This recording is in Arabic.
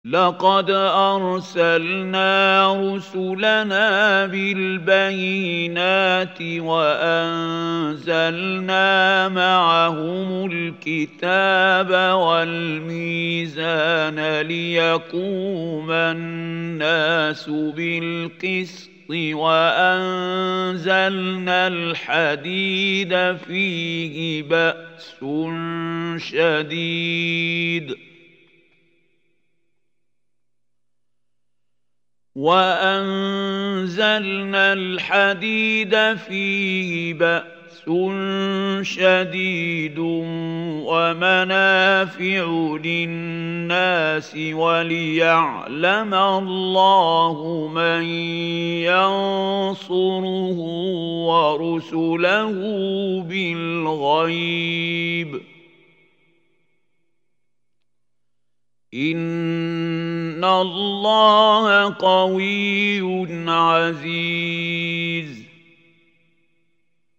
لقد أرسلنا رسلنا بالبينات وأنزلنا معهم الكتاب والميزان ليقوم الناس بالقسط وأنزلنا الحديد فيه بأس شديد ومنافع للناس وليعلم الله من ينصره ورسله بالغيب إن الله قوي عزيز